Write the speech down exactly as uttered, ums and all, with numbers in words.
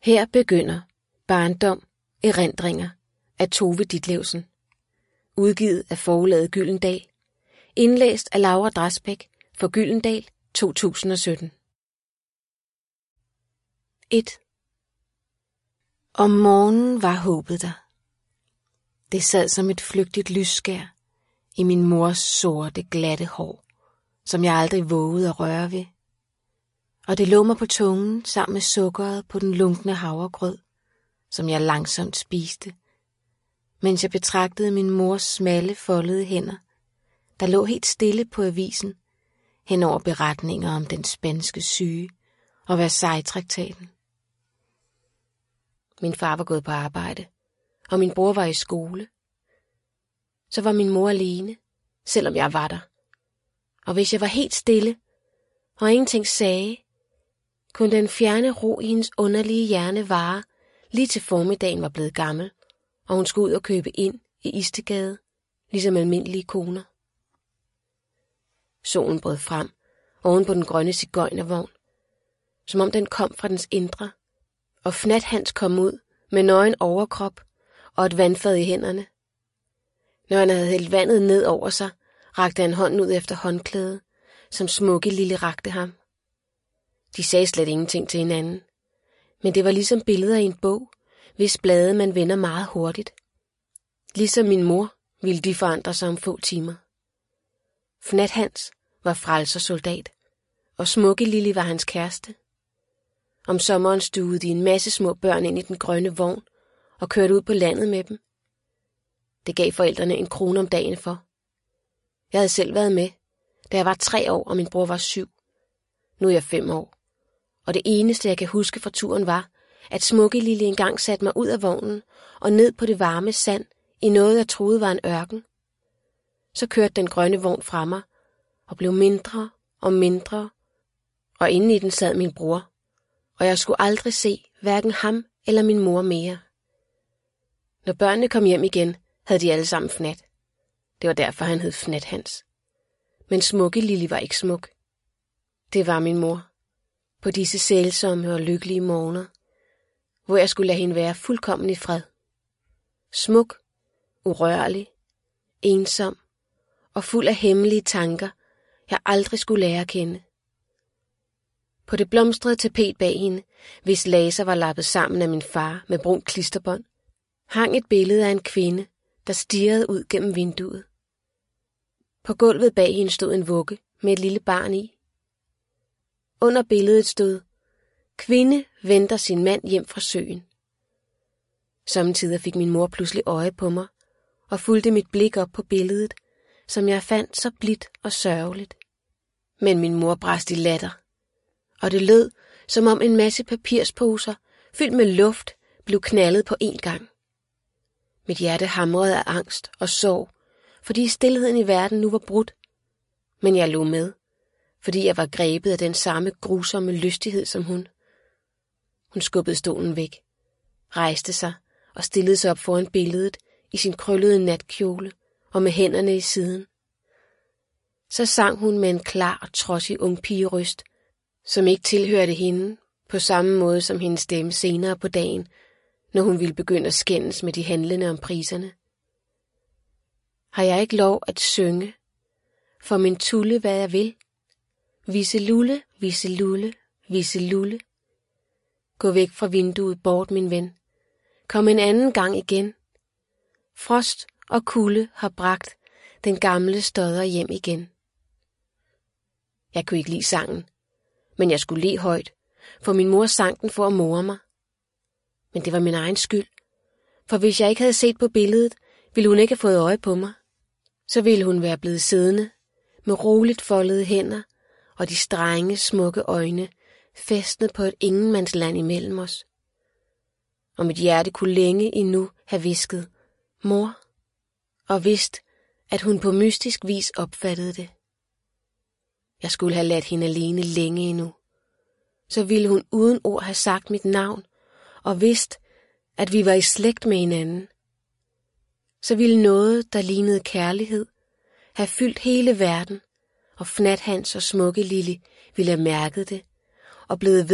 Her begynder Barndom erindringer af Tove Ditlevsen. Udgivet af forlaget Gyldendal. Indlæst af Laura Drasbæk for Gyldendal to tusind og sytten. et. Om morgenen var håbet der. Det sad som et flygtigt lysskær i min mors sorte, glatte hår, som jeg aldrig vågede at røre ved. Og det lå mig på tungen sammen med sukkeret på den lunkne havregrød, som jeg langsomt spiste, mens jeg betragtede min mors smalle, foldede hænder, der lå helt stille på avisen, hen over beretninger om den spanske syge og Versailles-traktaten. Min far var gået på arbejde, og min bror var i skole. Så var min mor alene, selvom jeg var der. Og hvis jeg var helt stille, og ingenting sagde, kunne den fjerne ro i hendes underlige hjerne vare, lige til formiddagen var blevet gammel, og hun skulle ud og købe ind i Istegade, ligesom almindelige koner. Solen brød frem oven på den grønne sigøjnervogn, som om den kom fra dens indre, og Fnat Hans kom ud med nøgen overkrop og et vandfad i hænderne. Når han havde hældt vandet ned over sig, rakte han hånden ud efter håndklædet, som Smukke Lille rakte ham. De sagde slet ingenting til hinanden, men det var ligesom billeder i en bog, hvis blade man vender meget hurtigt. Ligesom min mor ville de forandre sig om få timer. Fnat Hans var frelsersoldat, og Smukke Lille var hans kæreste. Om sommeren stuede de en masse små børn ind i den grønne vogn og kørte ud på landet med dem. Det gav forældrene en krone om dagen for. Jeg havde selv været med, da jeg var tre år, og min bror var syv. Nu er jeg fem år, og det eneste, jeg kan huske fra turen var, at Smukke Lille engang satte mig ud af vognen og ned på det varme sand i noget, jeg troede var en ørken. Så kørte den grønne vogn fra mig og blev mindre og mindre, og inde i den sad min bror, og jeg skulle aldrig se hverken ham eller min mor mere. Når børnene kom hjem igen, havde de alle sammen Fnat. Det var derfor, han hed Fnat Hans. Men Smukke Lille var ikke smuk. Det var min mor. På disse sælsomme og lykkelige morgener, hvor jeg skulle lade hende være fuldkommen i fred. Smuk, urørlig, ensom og fuld af hemmelige tanker, jeg aldrig skulle lære at kende. På det blomstrede tapet bag hende, hvis laser var lappet sammen af min far med brunt klisterbånd, hang et billede af en kvinde, der stirrede ud gennem vinduet. På gulvet bag hende stod en vugge med et lille barn i. Under billedet stod: Kvinde venter sin mand hjem fra søen. Sommetider fik min mor pludselig øje på mig og fulgte mit blik op på billedet, som jeg fandt så blidt og sørgeligt. Men min mor brast i latter, og det lød, som om en masse papirsposer fyldt med luft blev knaldet på én gang. Mit hjerte hamrede af angst og sorg, fordi stilheden i verden nu var brudt. Men jeg lå med, fordi jeg var grebet af den samme grusomme lystighed som hun. Hun skubbede stolen væk, rejste sig og stillede sig op foran billedet i sin krøllede natkjole og med hænderne i siden. Så sang hun med en klar og trodsig ung pigerøst, som ikke tilhørte hende på samme måde som hendes stemme senere på dagen, når hun ville begynde at skændes med de handlende om priserne. Har jeg ikke lov at synge, for min tulle hvad jeg vil? Visse lulle, visse lulle, visse lulle. Gå væk fra vinduet bort, min ven. Kom en anden gang igen. Frost og kulde har bragt den gamle stodder hjem igen. Jeg kunne ikke lide sangen, men jeg skulle le højt, for min mor sang den for at more mig. Men det var min egen skyld, for hvis jeg ikke havde set på billedet, ville hun ikke have fået øje på mig. Så ville hun være blevet siddende med roligt foldede hænder og de strenge, smukke øjne fæstnet på et ingenmandsland imellem os. Og mit hjerte kunne længe endnu have hvisket, mor, og vidst, at hun på mystisk vis opfattede det. Jeg skulle have ladt hende alene længe endnu. Så ville hun uden ord have sagt mit navn, og vidst, at vi var i slægt med hinanden. Så ville noget, der lignede kærlighed, have fyldt hele verden, og Fnat Hans og Smukke Lille ville have mærket det, og blevet ved